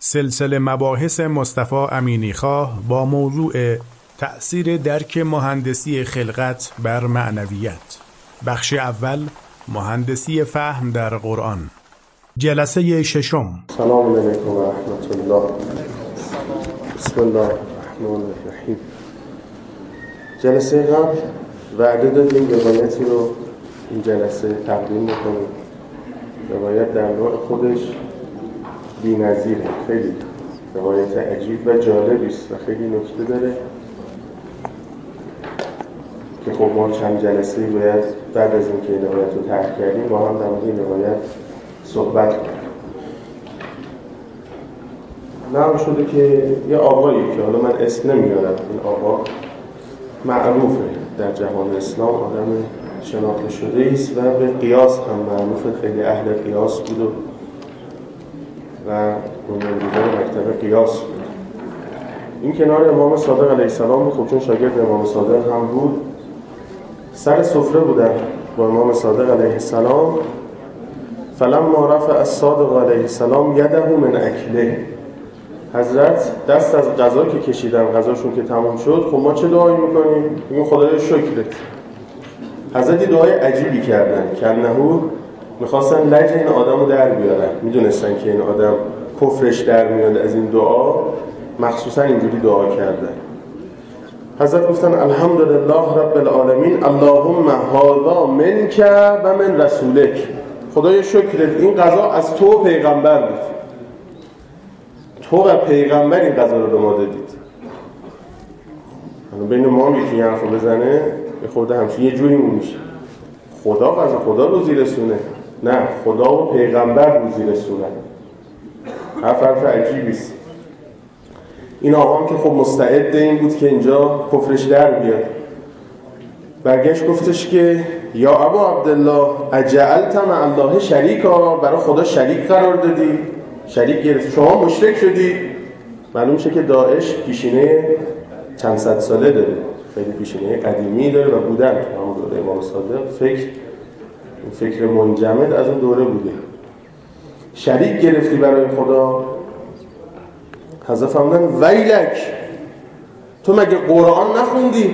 سلسله مباحث مصطفی امینیخواه با موضوع تأثیر درک مهندسی خلقت بر معنویت. بخش اول، مهندسی فهم در قرآن. جلسه ششم. سلام علیکم و رحمت الله. بسم الله الرحمن الرحیم. جلسه قبل وعده دادیم روایتی رو این جلسه تقدیم میکنیم. روایت در نوع خودش بی‌نظیره، خیلی روایت عجیب و جالبی است و خیلی نکته داره که خب ما چند جلسه‌ای باید بعد از اینکه این روایت رو طرح کردیم با هم در مورد این روایت صحبت کنیم. نقل شده که یه آقایی که حالا من اسم نمیارم، این آقا معروفه در جهان اسلام، آدم شناخته شده است و به قیاس هم معروفه، خیلی اهل قیاس بود و بنیانگذار مکتب قیاس بود. این کنار امام صادق علیه السلام بود، خب چون شاگرد امام صادق هم بود. سر سفره بودن با امام صادق علیه السلام. فلما رفع الصادق علیه السلام یده من اکله، حضرت دست از غذا که کشیدن، غذاشون که تمام شد، خب ما چه دعایی میکنیم؟ میگیم خدایا شکرت. حضرت دعای عجیبی کردن که انهو میخواستن لج این آدم رو در بیارن، میدونستن که این آدم کفرش در میاد از این دعا، مخصوصا اینجوری دعا کردن. حضرت گفتن الحمدلله رب العالمین اللهم هذا منک و من رسولک، خدای شکرت این غذا از تو و پیغمبر بود، تو و پیغمبر این غذا رو به ما دادید. بین ما هم یکی حرف رو بزنه به خورده همچین یه جوری میشه، خدا غذا خدا روزی رسونه، نه خدا و پیغمبر روزی رسونه. حرف عجیبیست. این آقا هم که خب مستعد این بود که اینجا کفرش در بیاد، برگشت گفتش که یا ابا عبدالله اجعلت مع الله شریکا، برای خدا شریک قرار دادی، شریک گرفت، شما مشرک شدی. معلوم شه که داعش پیشینه چند صد ساله داره، خیلی پیشینه قدیمی داره و بودن همون دوره امام صادق. فکر منجمد از اون دوره بوده. شریک گرفتی برای خدا. حضرت فرمودن ویلک، تو مگه قرآن نخوندی؟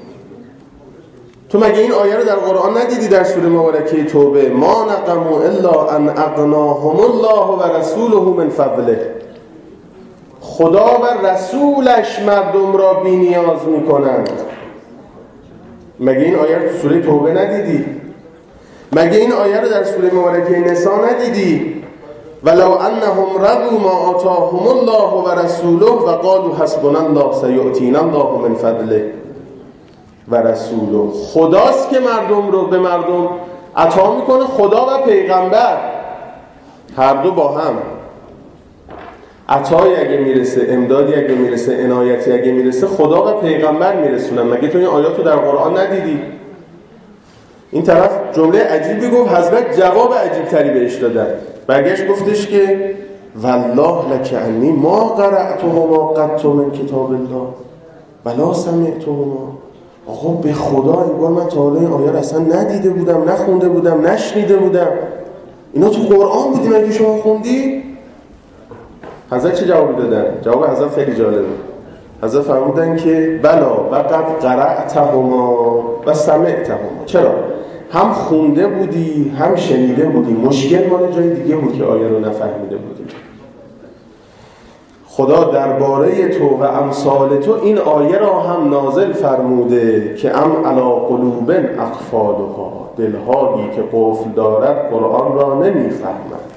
تو مگه این آیه رو در قرآن ندیدی در سوره مبارکه توبه؟ ما نقموا الا ان اغناهم الله و رسوله من فضله، خدا و رسولش مردم را بی نیاز میکنند. مگه این آیه رو در سوره توبه ندیدی؟ مگه این آیه رو در سوره مبارکه نساء ندیدی؟ ولو انهم رضوا ما آتاهم الله و رسوله و قالوا حسبنا الله سیؤتینا الله من فضله و رسوله. خداست که مردم رو به مردم عطا میکنه، خدا و پیغمبر هر دو با هم. عطایی اگه میرسه، امدادی اگه میرسه، عنایتی اگه میرسه، خدا و پیغمبر میرسونن. مگه تو این آیات رو در قرآن ندیدی؟ این طرف جمله عجیبی گفت، حضرت جواب عجیب تری بهش دادن. برگشت گفتش که والله لکعنی ما قرأتهما قط من کتاب الله ولا سمعتهما. آقا به خدا انگار من تا حالا این آیه رو اصلا ندیده بودم، نخونده بودم، نشنیده بودم. اینا تو قرآن بودی مگه شما خوندی؟ حضرت چه جوابی دادن؟ جواب حضرت خیلی جالبه. حضرت فرمودن که بلا وقد قرأتهما و سمعتهما. چرا؟ هم خونده بودی هم شنیده بودی، مشکل مال جای دیگه بود که آیه رو نفهمیده بودی. خدا درباره تو و امثال تو این آیه را هم نازل فرموده که ام علی قلوب اقفالها، دلهایی که قفل دارد قرآن را نمیفهمد.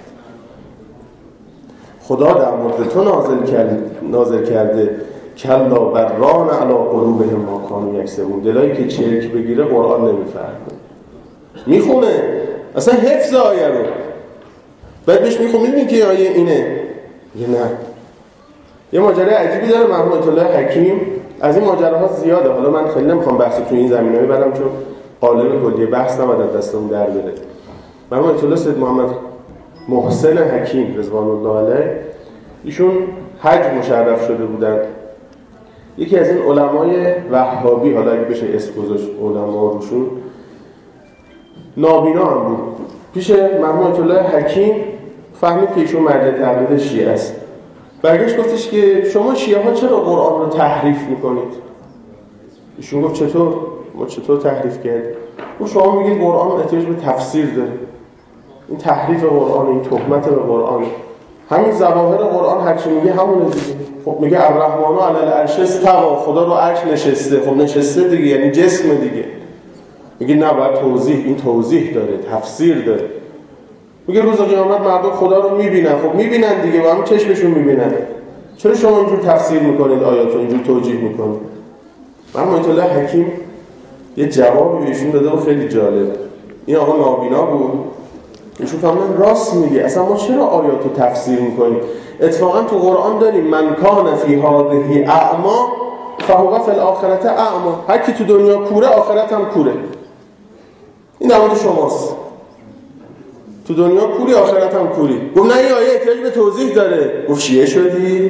خدا در مورد تو نازل کرده کلا بران علی قلوبهم ما کانوا یکسبون، دلایی که چرک بگیره قرآن نمیفهمه، میخونه اصلا حفظ آیه رو، بعد بهش میخونه که آیه اینه یه نه. یه ماجرای عجیبی داره مرحوم آیت الله حکیم، از این ماجراها زیاده، حالا من خیلی نمیخوام بحث تو این زمینه ببرم چون قالب کلیه بحث نباید از دستمون در بره. مرحوم آیت الله سید محمد محسن حکیم رضوان الله علیه، ایشون حج مشرف شده بودن. یکی از این علمای وهابی، حالا اگه بشه اسم گذاشت علما روشون، نابینا هم بود. پیش مرحوم آیت الله حکیم فهمید که ایشون مرجع تقلید شیعه است. برگشت گفتش که شما شیعه ها چرا قرآن رو تحریف میکنید؟ ایشون گفت چطور؟ ما چطور تحریف کردیم؟ گفت شما میگید قرآن احتیاج به تفسیر داره. این تحریف قرآن، این تهمت به قرآن. همین ظواهر قرآن هر چی میگه همونه دیگه. خب میگه الرحمن علی العرش استوی، خدا رو عرش نشسته. خب نشسته دیگه، یعنی جسم دیگه. میگه نه باید توضیح، این توضیح داره، تفسیر داره. میگه روز قیامت مردم خدا رو میبینن. خب میبینن دیگه، با همین چشمشون میبینن. چرا شما اینجور تفسیر میکنید آیات رو، اینجور توجیه میکنید؟ من آیت الله حکیم یه جوابی بهشون داده و خیلی جالب. این آقا نابینا بود. ایشون فهمیدن راست میگه، اصلا ما چرا آیات رو تفسیر میکنیم؟ اتفاقا تو قرآن داریم من کان فی هذه اعما فهو فی الاخرة اعما. هر کی تو دنیا کوره آخرت هم کوره. این نماد شماست. تو دنیا کوری آخرت هم کوری. گفت نه این آیه احتیاج به توضیح داره. گفت شیعه شدی؟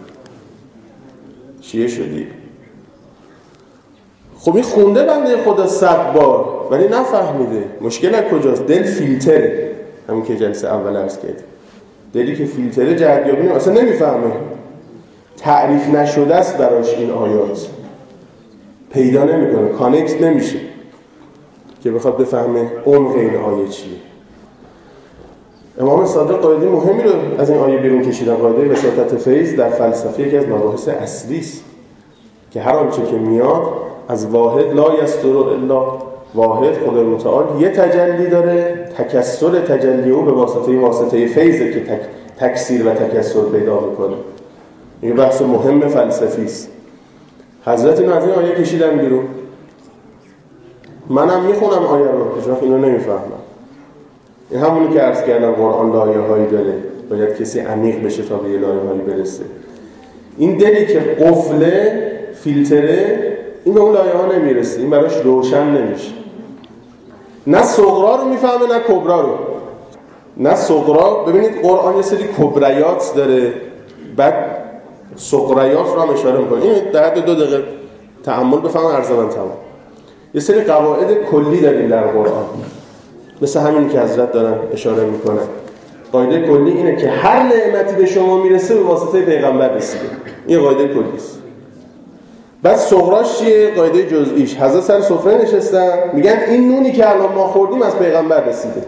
شیعه شدی؟ خب این خونده بنده خدا 100 بار ولی نفهمیده. مشکل از کجاست؟ دل فیلتره. همین که جلسه اول عرض کردیم، دلی که فیلتره جهتیابی اصلا نمیفهمه. تعریف نشده است براش این آیات، پیدا نمیکنه، کانکت نمیشه که بخواد بفهمه عمق این آیه چیه. امام صادق قاعده مهمی رو از این آیه بیرون کشیدن. قاعده وساطت فیض در فلسفه یکی از مباحث اصلی است که هر آنچه که میاد از واحد لا یستر الا واحد، خدای متعال یه تجلی داره، تکثر تجلی او به واسطه فیضه که تکثیر و تکثر پیدا میکنه. این بحث مهم فلسفی است. حضرت اینو از این آیه کشیدن بیرون. منم میخونم آیه رو، هیچ وقت اینو نمیفهمم. این همونی که عرض کردم قرآن لایه هایی داره، باید کسی عمیق بشه تا به یه لایه هایی برسه. این دلی که قفله، فیلتره، این به اون لایه ها نمیرسه، این براش روشن نمیشه. نه صغرا رو میفهمه نه کبرا رو. نه صغرا، ببینید قرآن یه سری کبریات داره، بعد صغریات رو هم اشاره میکنه. این در حد 2 دقیقه تأمل بفهمن عرض من تمام. یه سری قواعد کلی داریم در قرآن، مثل همین که حضرت دارن اشاره میکنن. قاعده کلی اینه که هر نعمتی به شما میرسه به واسطه پیغمبر رسیده. این قاعده کلی است. بعد صغراش چیه؟ قاعده جزئیش. حضرت سر سفره نشستن میگن این نونی که الان ما خوردیم از پیغمبر رسیده.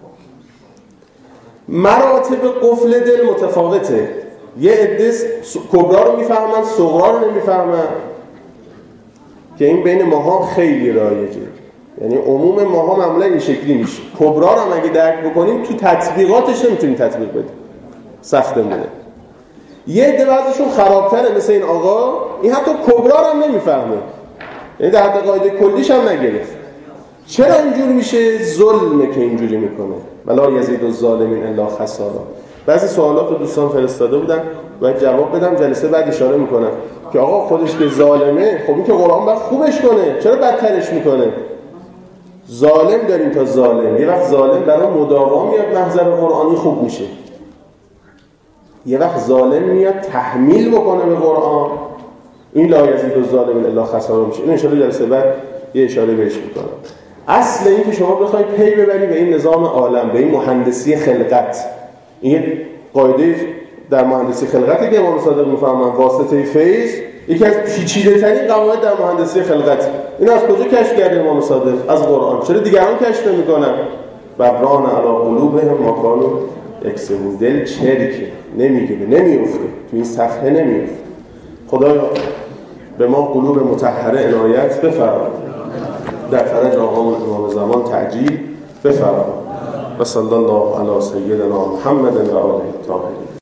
مراتب قفل دل متفاوته. یه عده کبرا رو میفهمن، صغرا رو نمیفهمن، که این بین ماها خیلی رایجه. یعنی عموم ماها معمولا این شکلی میشه. کبرا رو هم اگه درک بکنیم تو تطبیقاتش نمیتونیم تطبیق بدیم، سخته مونه. یه عده بعضشون خرابتره مثل این آقا، این حتی کبرا رو هم نمیفهمه، یعنی در حد قاعده کلیش هم نگرفت. چرا اینجور میشه؟ ظلمه که اینجوری میکنه. ولا یزید الظالمین الا خسارا. بعضی سوالات رو دوستان فرستاده بودن و جواب بدم، جلسه بعد اشاره میکنم که آقا خودش که ظالمه، خب این که قرآن باید خوبش کنه، چرا بدترش میکنه؟ ظالم داریم تا ظالم. یه وقت ظالم برای مداوا میاد محضر قرآنی خوب میشه، یه وقت ظالم میاد تحمیل بکنه به قرآن، این لا یزید الظالمین الا خسارا میشه. این انشاءالله جلسه بعد یه اشاره بهش میکنم. اصل این که شما بخواید پی ببری به این نظام عالم، به این مهندسی خلقت، این قاعده در مهندسی خلقتی که امام صادق میفهمن، واسطه فیض یکی از پیچیده‌ترین قواعد در مهندسی خلقت. این از کجا کشف کرده امام صادق؟ از قرآن. چرا دیگران کشف نمی‌کنن؟ ببران علی قلوبهم ما کانوا یکسبون. دل چرکه، نمیگیره، نمیافته، تو این صفحه نمیافته. خدایا به ما قلوب مطهره عنایت بفرما، در فرج آقامون امام زمان تعجیل بفرما. و صلی الله علی سیدنا محمد و آله الطاهرین.